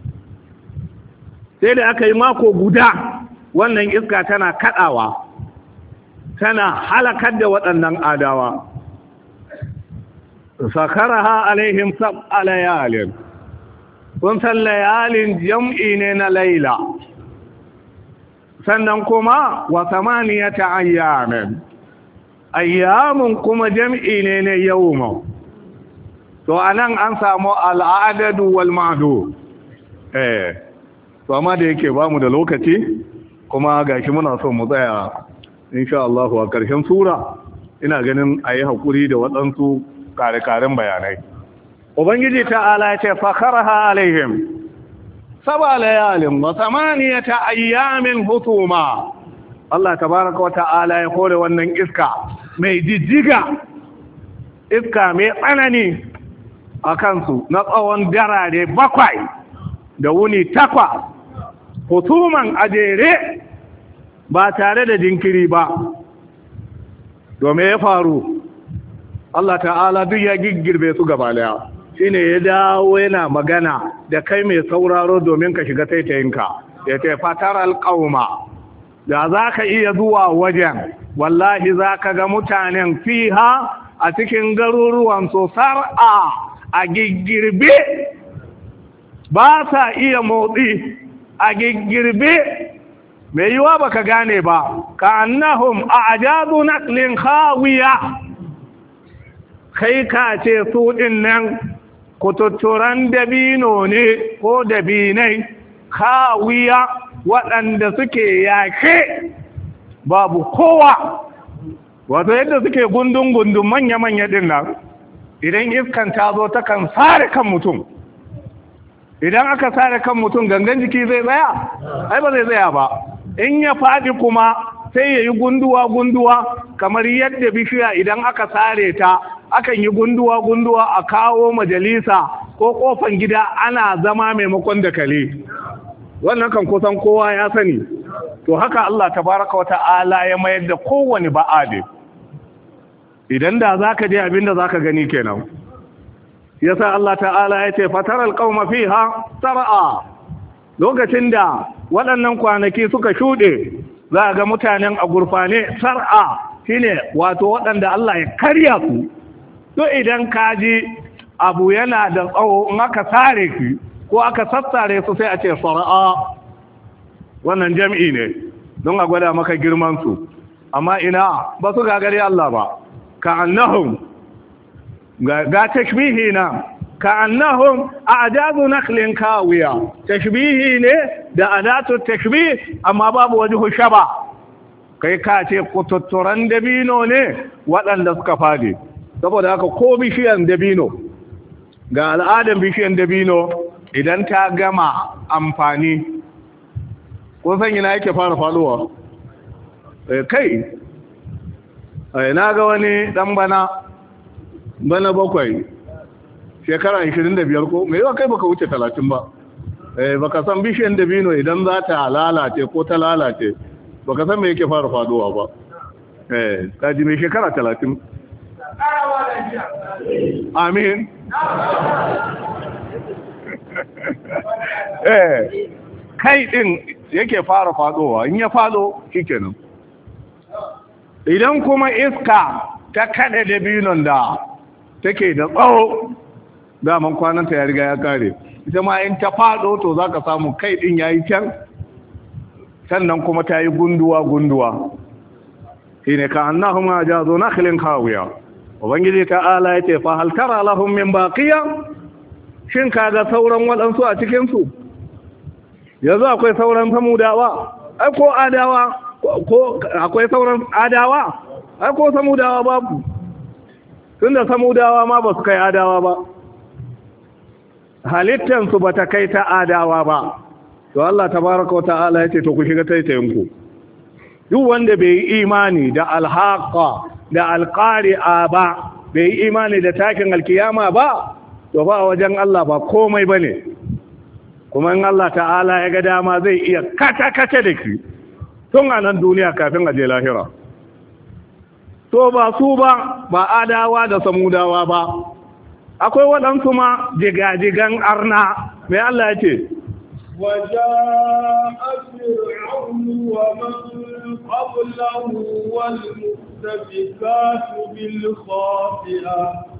sai da aka yi mako guda wannan iska tana kadawa tana halakar da waɗannan adawa sakaraha alaihim sab'a layalin kun san layalin jam'i ne na laila sannan kuma wa 8 ayyamin ayyamun kuma jam'i ne na yawma to anan an samu al'adadu wal ma'du to amma da yake bamu da lokaci kuma gashi muna son mu tsaya insha Allah a ƙarshen sura ina ganin ayi hakuri da waɗansu kare-karen bayanai ubangiji ta'ala ya ce fakharaha alaihim 7 layalin wa 8 ayyamin hutuma Allah tabaraka wa ta'ala ya kore wannan iska mai jijjiga iska mai tsanani a kansu na tsawon darare 7 da wuni 8 hutuman ajere ba tare da jinkiri ba domin ya faru Allah ta'ala duk ya giggirbe su gaba daya shine ya dawo yana magana da kai mai sauraro domin ka shiga taitayinka ya ce fatar alƙauma da za ka iya zuwa wajen wallahi za ka ga mutanen fiha a cikin garuruwan su sar'a a giggirbe ba sa iya motsi a giggirbe mai yiwa baka gane ba ka annahum a'jadu naqlin khawiya kai ka ce su din nan kututturan dabino ne ko dabinai khawiya waɗanda suke yake babu kowa wato yadda suke gundun manya-manya din nan idan iskan ta zo ta kan sare kan mutum idan aka sare kan mutum gangan jiki zai tsaya ai ba zai tsaya ba in ya faɗi kuma sai ya yi gunduwa kamar yadda bishiya idan aka sare ta akan yi gunduwa a kawo majalisa ko kofan gida ana zama maimakon dakali wannan kan kusan kowa ya sani to haka Allah tabaraka wata'ala ya mayar da kowane ba'ade idan da zaka je abinda zaka gani kenan yasa Allah ta'ala ya ce fataral qauma fiha sar'a lokacin da waɗannan kwanaki suka shuɗe za ga mutanen a gurfane sar'a shine wato waɗanda Allah ya karya su to idan ka ji abu yana da tsawo in aka sare ki ko aka sassare su sai a ce sar'a, wannan jam'i ne don a gwada maka girman su, amma ina ba su gagari Allah ba. ka'annahum ga tashbihi na ka'annahum a'jazu nakhlin kawiya, tashbihi ne da adatu tashbih amma babu wajhu shaba, kai ka ce kututturan dabino ne waɗanda suka fadi. saboda haka ko bishiyan dabino, ga al'adan bishiyan dabino idan ta gama amfani ko san ina yake fara faduwa kai. Na ga wani dan bana bakwai shekara 25 ko mai yawa kai baka wuce 30 ba, baka san bishiyan dabino idan za ta lalace ko ta lalace baka san me yake fara faduwa ba. Kaji mai shekara 30. Amin. Kai din yake fara fadowa, in ya fado shikenan. Idan kuma iska ta kada dabinon da take da tsawo, daman kwananta ya riga ya kare, ita ma in ta fado to zaka samu kai din yayi can, sannan kuma ta yi gunduwa shine ka annahum ajazu nakhlin kawiya. Ubangiji ta'ala yace fa hal tara lahum min baqiya, shin kaga sauran waɗansu a cikin su? Yanzu akwai sauran samudawa, ai ko adawa, ko akwai sauran adawa, ai ko samudawa babu, tunda samudawa ma ba su kai adawa ba, halittansu ba ta kai ta adawa ba. To Allah tabaraka wa ta'ala yace to ku shiga taitayinku, duk wanda bai yi imani da alhaqa da alqari'a ba, bai yi imani da takin alkiyama ba, to ba wajen Allah ba komai bane. Kuma in Allah ta'ala ya ga dama zai iya kata-kata da ki tun a nan duniya kafin a je lahira. To ba su ba adawa da samudawa ba, akwai waɗansu ma jigajigan arna. Mai Allah ya ce وجاء فرعون ومن قبله والمؤتفكات بالخاطئة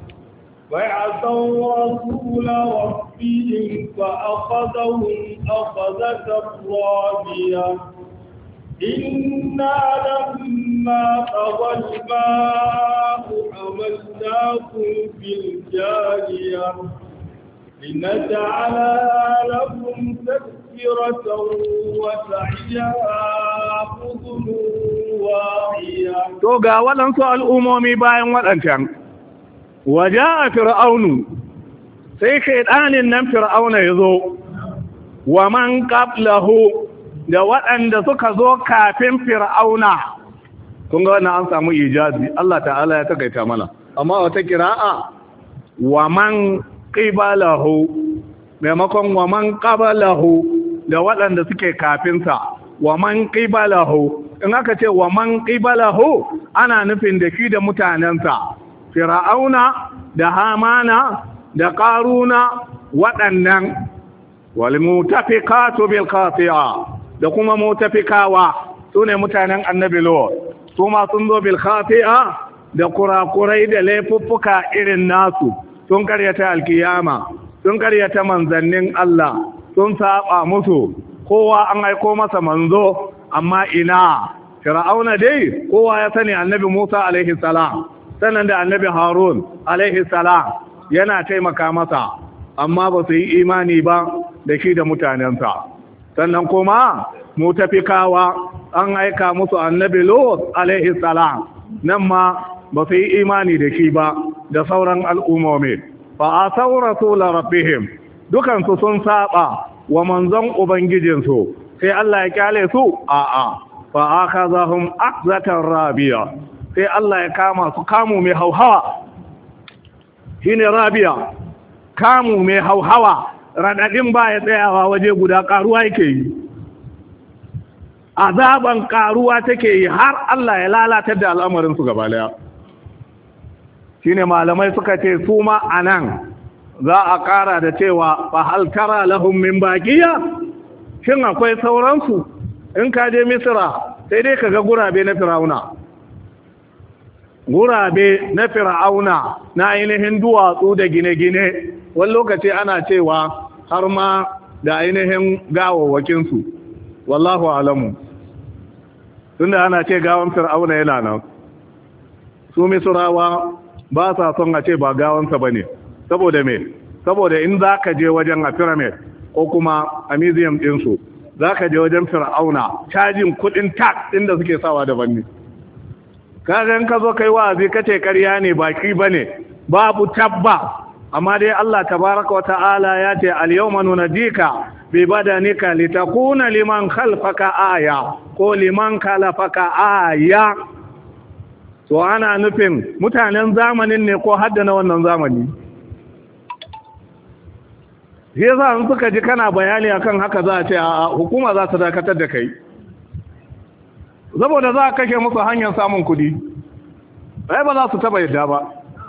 فعصوا رسول ربهم فأخذهم أخذة رابية إنا لما طغى الماء حملناكم في الجارية لنجعلها لكم تذكرة وتعيها أذن واعية. توقع ولنسوا الأمومي باين والأنشان وجاء فرعون sai shaidanin nan fir'auna ya zo wa man qablahu da waɗanda suka zo kafin fir'auna. kun ga wannan an samu ijazi, Allah ta'ala ya takaita mana, amma wata kira'a wa man qibalahu maimakon wa man qablahu da waɗanda suke kafinsa. Wa man qibalahu, in aka ce wa man qibalahu ana nufin da shi da mutanensa fir'auna da hamana da ƙaruna, waɗannan walmutafikatu bil khati'a, da kuma mutafikawa sune mutanen annabi Lot, su ma sun zo bil khati'a da kurakurai da laifuffuka irin nasu, sun karyata alkiyama, sun karyata manzannin Allah, sun saba musu, kowa an aiko masa manzo, amma ina fir'auna dai kowa ya sani annabi Musa alaihi salam, sannan da annabi Harun alaihi salam yana taimaka masa, amma ba su yi imani ba da shi da mutanensa. Sannan kuma mutafikawa an aika musu annabi Lot alaihi salam, nan ma ba su yi imani da shi ba da sauran al'ummomi. Fa asaw rasul rabbihim, dukansu sun saba wa manzon ubangijinsu, sai Allah ya kyale su? A'a, fa akhazahum akhzatan rabiya, sai Allah ya kama su kamu mai hauhawa. Shine rabiya, kamu mai hauhawa, radadin ba ya tsayawa waje guda, karuwa yake yi, azaban karuwa take yi har Allah ya lalatar da al'amarin su gaba daya. Shine malamai suka ce su ma anan za a kara da cewa fa hal tara lahum min baqiya, shin akwai sauransu? In ka je Misra sai dai kaga gurabe na Firauna, gurabe na fir'auna na ainihin duwatsu da gine-gine wani lokaci ana cewa har ma da ainihin gawawwakinsu wallahu alamu tunda ana ce gawan fir'auna yana nan su misurawa ba sa son a ce ba gawansa ba ne saboda me saboda in za ka je wajen a pyramid ko kuma a museum ɗinsu za ka je wajen fir'auna cajin kudin tax inda suke sawa daban ne kagan ka zo kai wa'azi kace ƙarya ne baki bane babu tabba amma dai Allah tabaraka wa ta'ala ya ce al-yawma nunjika bi badanika litakuna liman khalfaka aya ko liman khalfaka aya to ana nufin mutanen zamanin ne ko hadda na wannan zamani yasa in suka ji kana bayani akan haka za a ce a hukuma za ta dakatar da kai saboda za a kashe musu hanyar samun kudi ai ba za su taba yadda ba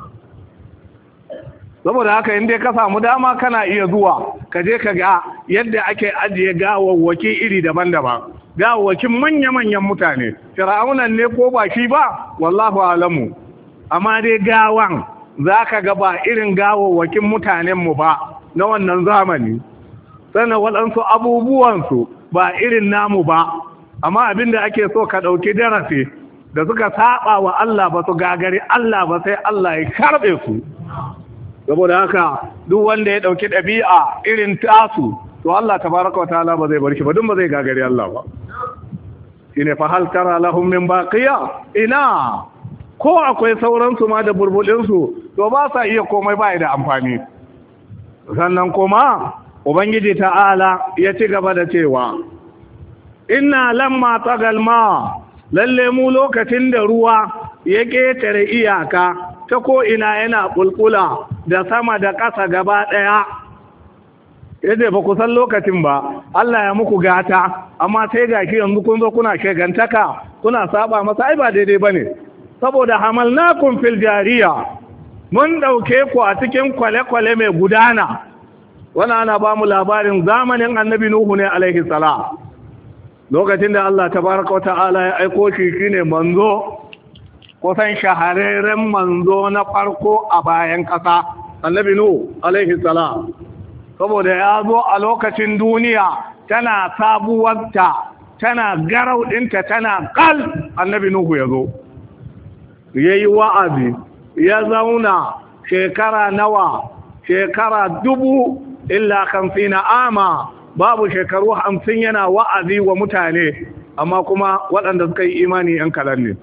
saboda haka inda ka samu dama kana iya zuwa ka je ka ga yadda ake ajiye gawawwaki iri daban-daban gawawwakin manya-manyan mutane fir'aunan ne ko ba shi ba wallahu alamu amma dai gawan za ka ga ba irin gawawwakin mutanenmu ba na wannan zamani sannan waɗansu abubuwansu ba irin namu ba amma abinda ake so ka ɗauki darasi da suka saba wa Allah ba su gagari Allah ba sai Allah ya karɓe su saboda haka duk wanda ya ɗauki ɗabi'a irin tasu to Allah tabaraka wa ta'ala ba zai bar shi ba duk ba zai gagari Allah ba shine fa hal tara lahum min baqiya ina ko akwai sauransu ma da burbudinsu to ba sa iya komai ba da amfani sannan kuma ubangiji ta'ala ya ci gaba da cewa inna lamma tagal ma lalle mu lokacin da ruwa ya ketare iyaka ta ko ina yana bulbula da sama da ƙasa gaba ɗaya yadda ba ku san lokacin ba Allah ya muku gata amma sai gashi yanzu kun zo kuna shegantaka kuna saba masa ai ba daidai bane saboda hamalnakum fil jariya mun dauke ku a cikin kwale-kwale mai gudana wannan ana ba mu labarin zamanin annabi nuhu ne alaihi salam lokacin da Allah tabaraka wa ta'ala ya aiko shi shine manzo kusan shahararren manzo na farko a bayan kasa annabi nuhu alaihi salam saboda ya zo a lokacin duniya tana sabuwarta tana garau ɗinta tana kal annabi nuhu ya zo ya yi wa'azi ya zauna shekara nawa shekara 1000 illa 50 ama babu shekaru 50 yana wa'azi wa mutane amma kuma waɗanda suka yi imani yan kalan ne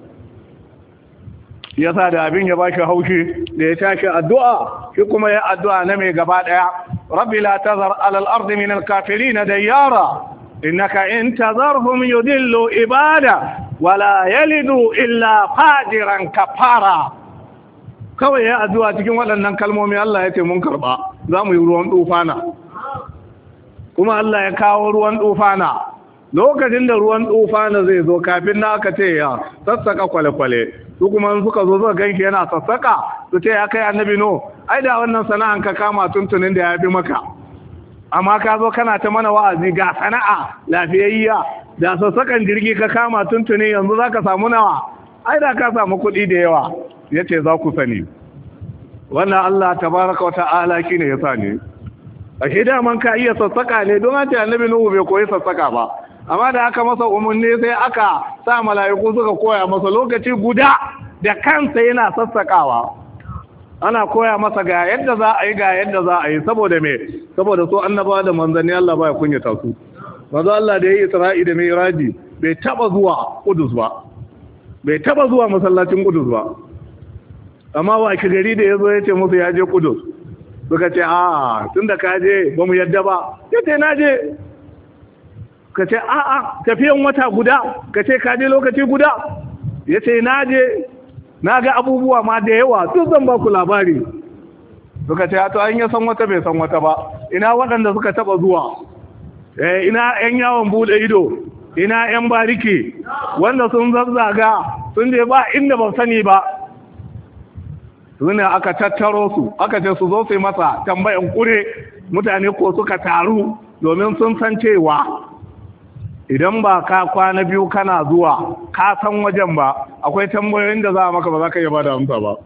yasa da abin ya bashi haushi da ya tashi addu'a shi kuma ya addu'a na mai gaba daya rabbi la tazar ala al-ardi min al-kafirin dayara innaka in tazarhum yudillu ibada wala yalidu illa fajiran kafara kawai ya addu'a cikin waɗannan kalmomi Allah ya ce mun karba za mu yi ruwan dufana kuma Allah ya kawo ruwan dufana lokacin da ruwan dufana zai zo kafin na aka ce ya sassaka kwale-kwale su kuma suka zo zuwa ganki yana sassaka su ce ya kai annabi no ai da wannan sana'an ka kama tuntunin da ya fi maka amma ka zo kana ta mana wa'azi ga sana'a lafiyayya da sassakan jirgi ka kama tuntuni yanzu za ka samu nawa ai da ka samu kuɗi da yawa ya ce za ku sani wannan Allah tabaraka wa ta'ala shi ne ya sa ne a shi daman ka iya sassaka ne don ce annabi nuhu bai koyi sassaka ba amma da aka masa umarni sai aka sa mala'iku suka koya masa lokaci guda da kansa yana sassakawa ana koya masa ga yadda za a yi ga yadda za a yi saboda me saboda so annabawa da manzanni Allah ba ya kunyata su manzo Allah da yayi Isra'i da Mi'raji bai taba zuwa Qudus ba bai taba zuwa masallacin Qudus ba amma wa gari da yazo yace musu ya je Qudus suka ce a tunda ka je ba mu yadda ba yace na je ka ce a'a tafiyan wata guda ka ce ka je lokaci guda ya ce na je na ga abubuwa ma da yawa duk zan ba ku labari suka ce to an yi san wata bai san wata ba ina waɗanda suka taɓa zuwa ina 'yan yawon buɗe ido ina 'yan bariki wanda sun zazzaga sun je ba inda ba sani ba suna aka tattaro su aka ce su zo su yi masa tambayan kure mutane ko suka taru domin sun san cewa idan ba ka kwana biyu kana zuwa ka san wajen ba akwai tambayoyin da za a maka ba za ka iya ba da amsa ba.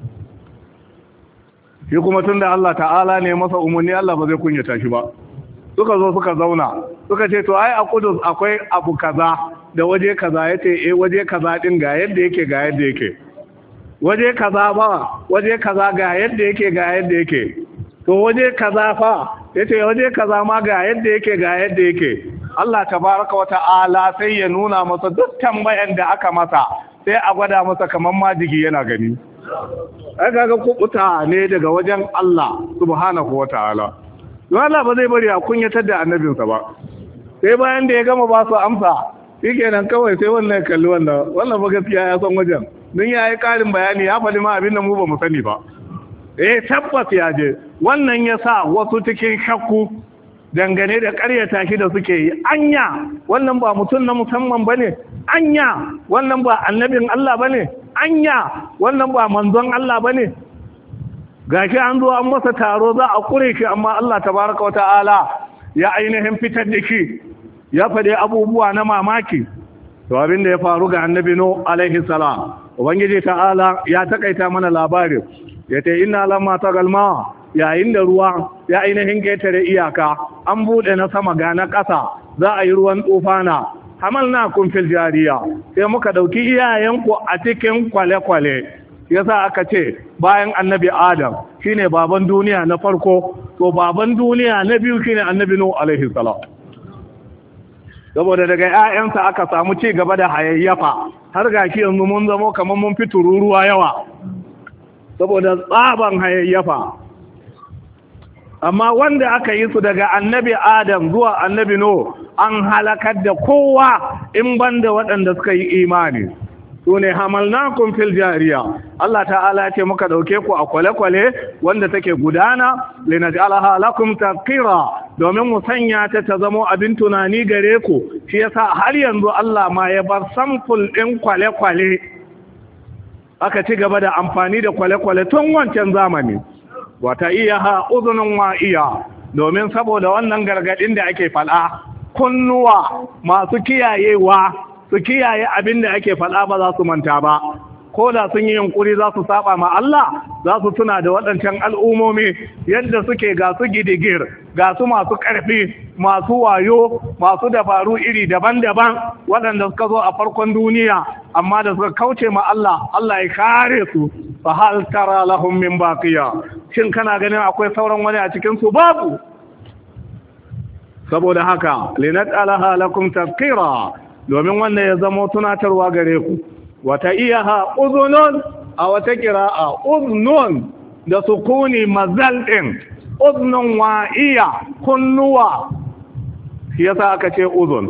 shi kuma tun da Allah ta'ala ne masa umarni Allah ba zai kunyata shi ba. Suka zo suka zauna suka ce to ai a Kudus akwai abu kaza da waje kaza, yace waje kaza din ga yadda yake ga yadda yake, waje kaza ba waje kaza ga yadda yake ga yadda yake, to waje kaza fa yace waje kaza ma ga yadda yake ga yadda yake. Allah tabaraka wa ta'ala sai ya nuna masa duk tambayan da aka masa, sai a gwada masa kaman majigi yana gani. ai kaga kubuta ne daga wajen Allah subhanahu wa ta'ala. don Allah ba zai bari a kunyatar da annabinsa ba. sai bayan da ya gama ba su amsa shikenan kawai sai wannan kalli wannan ba gaskiya ya san wajen, don ya yi karin bayani ya faɗi ma abin da mu ba mu sani ba. tabbas ya je. wannan ya sa wasu cikin shakku dangane da ƙaryata shi da suke yi. Anya wannan ba mutum na musamman ba ne? Anya wannan ba annabin Allah ba ne? Anya wannan ba manzon Allah ba ne? Gashi an zo an masa taro za a kure shi, amma Allah tabaraka wa ta'ala ya ainihin fitar da shi, ya faɗi abubuwa na mamaki. To abin da ya faru ga annabi Nuh alaihi salam, ubangiji ta'ala ya takaita mana labarin. Yace inna lamma tagalma, yayin da ruwa ya ainihin ketare iyaka, an bude na sama ga na ƙasa, za a yi ruwan tufana. Hamalnakum fil jariya, sai muka dauki iyayenku a cikin kwale-kwale. Yasa aka ce bayan annabi Adam shine baban duniya na farko, to baban duniya na biyu shine annabi Nuh alaihi salam. Saboda daga 'ya'yansa aka samu ci gaba da hayayyafa, har gashi yanzu mun zamo kamar mun fi tururuwa yawa saboda tsaban hayayyafa. Amma wanda aka yi su daga annabi Adam zuwa annabi Nuh an halakar da kowa in banda waɗanda suka yi imani. Sune hamalnakum fil jariya. Allah ta'ala ce muka dauke ku a kwale-kwale wanda take gudana, linaj'alaha lakum taqira, domin mu sanya ta zama abin tunani gare ku. Shi yasa har yanzu Allah ma ya bar samful din kwale-kwale, aka ci gaba da amfani da kwale-kwale tun wancan zamani. Wata iyaha udhunun wa'iya, domin saboda wannan gargadin da ake fada, kunnuwa masu kiyayewa su kiyaye abin da ake faɗa ba za su manta ba. Ko da sun yi yunkuri za su saba ma Allah, za su tuna da waɗancan al'ummomi yadda suke ga su gidigir, ga su masu ƙarfi, masu wayo, masu dabaru iri daban-daban waɗanda suka zo a farkon duniya, amma da suka kauce ma Allah, Allah ya kare su. Fa hal tara lahum min baqiya, shin kana ganin akwai sauran wani a cikin su? Babu. Saboda haka linat'alaha lakum tazkira, domin wannan ya zama tunatarwa gare ku. Wata iyaha uzunun, a wata kira'a uznun da sukuni mazal ɗin, uznun wa'iya, kunnuwa, shi yasa aka ce uzun.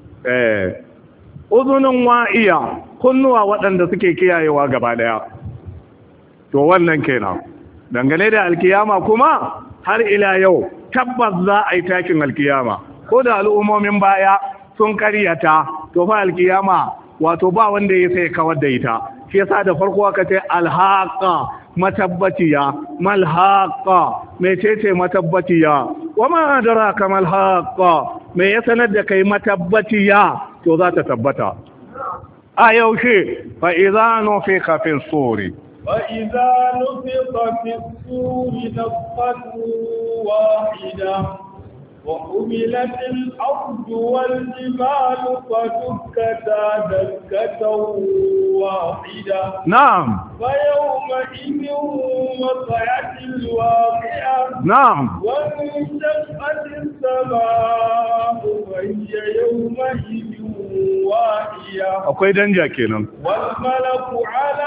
Uzunun wa'iya, kunnuwa waɗanda suke kiyayewa gaba ɗaya. To wannan kenan. Dangane da alkiyama kuma har ila yau tabbas za a yi takin alkiyama, ko da al'ummomin baya sun karyata, to fa alkiyama wato ba wanda ya sai kawar da ita. Shi yasa da farko aka ce alhaqa, matabbatiya. Malhaqa, mecece matabbatiya? Wa ma adraka malhaqa, me ya sanar da kai matabbatiya? To za ta tabbata a yaushe? Fa idza nufika fi suri, فإذا نفخ في الصور نفخة واحدة وحملت الأرض والجبال فدكتا دكة واحدة. نعم. فيومئذ وقعت الواقعة. نعم. وانشقت السماء فهي يومئذ واهية. akwai danja kenan. والملك على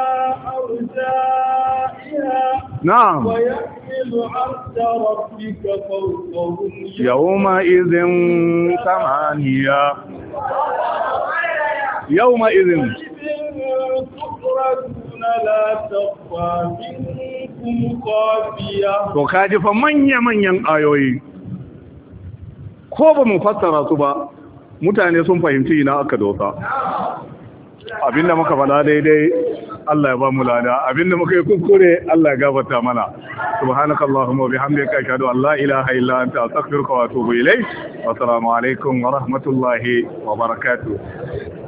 أرجائها. نعم. ويحمل عرش ربك فوقهم يومئذ ثمانية. يومئذ تخرجون لا تخفى منكم خافية. to kaji fa manya-manyan ayoyi, ko ba mu fassara su ba mutane sun fahimci ina aka dosa. Abinda muka faɗa daidai Allah ya ba mu lada abinda muka yi kuskure Allah ya gafarta mana subhanakallahumma wa bihamdika ashhadu an la ilaha illa anta astaghfiruka wa atubu ilayk wa assalamu alaikum wa rahmatullahi wa barakatuh